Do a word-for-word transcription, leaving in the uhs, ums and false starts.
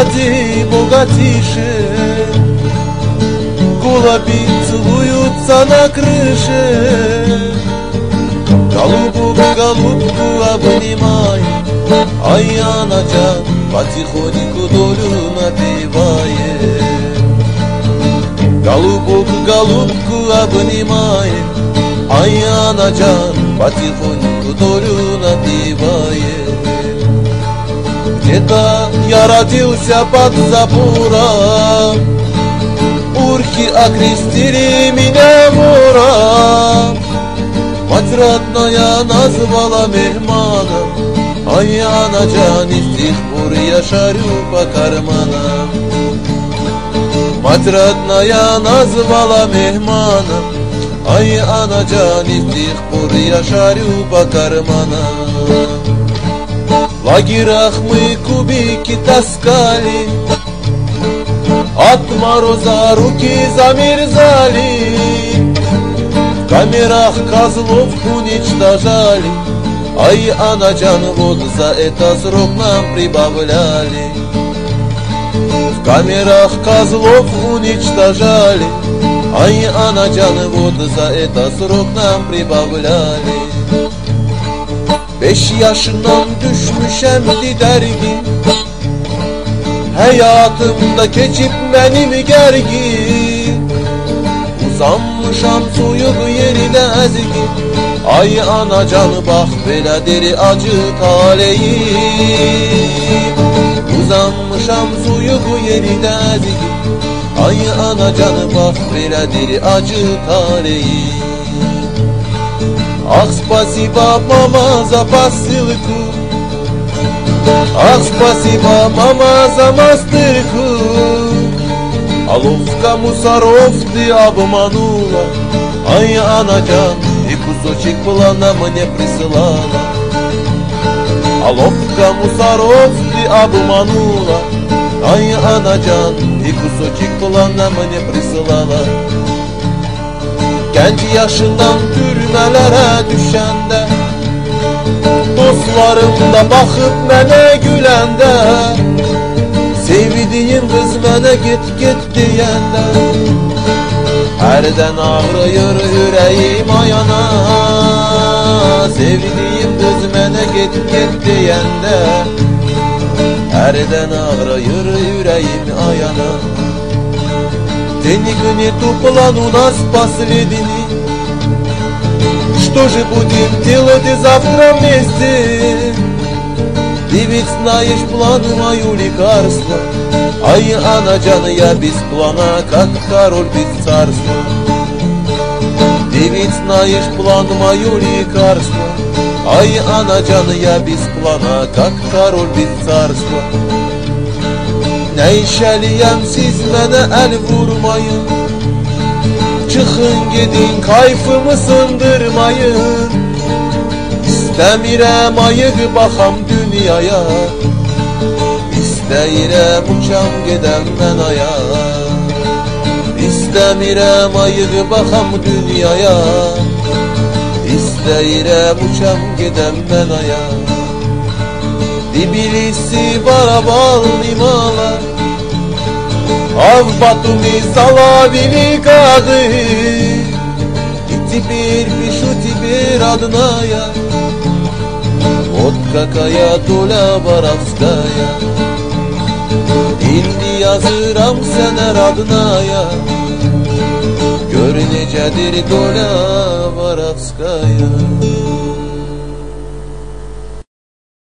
Богатый, богатейший, голуби целуются на крыше. Голубку, голубку обнимает, а я начал потихоньку долю напевает. Голубок, голубку обнимает, а я начал потихоньку долю напевает. Где-то я родился под забором, урки окрестили меня вором. Мать родная назвала мехманом, а я на Джане с тех пор я шарю по карманам. Мать родная назвала мехманом, а я на Джане с тех пор я шарю по карманам. В лагерях мы кубики таскали, от мороза руки замерзали. В камерах козлов уничтожали, а и Анаджан вот за это срок нам прибавляли. В камерах козлов уничтожали, а и Анаджан вот за это срок нам прибавляли. Beş yaşından düşmüşem dergi, hayatımda keçip benim gergi. Uzanmışam soyuq yerine ezgi, ay anacan bak belədir acı taleyim. Uzanmışam soyuq yerine ezgi, ay anacan bak belədir acı taleyim. Ах, спасибо, мама, за посылку, ах, спасибо, мама, за мастырку. А ловко мусоров ты обманула, ай, Анаджан, и кусочек плана мне присылала. А ловко мусоров ты обманула, ай, Анаджан, и кусочек плана мне присылала. Genç yaşından türmelere düşende, dostlarım da bakıp mene gülende, sevdiğim kız mene git git diyende, herden ağrıyor yüreğim ayana. Sevdiğim kız mene git git diyende, herden ağrıyor yüreğim ayana. Денег нету, план у нас последний. Что же будем делать завтра вместе? Ты ведь знаешь план мою лекарство, ай, Анаджан, я без плана, как король без царства. Ты ведь знаешь план мою лекарство, ай, Анаджан, я без плана, как король без царства. Neşəliyəm siz mənə əl vurmayın, çıxın gedin kayfımı sındırmayın. İstəmirəm ayıq baxam dünyaya, İstəyirəm uçam gedəm mən aya. İstəmirəm ayıq baxam dünyaya, İstəyirəm uçam gedəm mən aya. Tbilisi, Barabal, Limala, а в Батуми Салавили Кады. И теперь пишу тебе, родная, вот какая доля воровская. İndi yazıram sənə, родная, gör necədir doля воровская.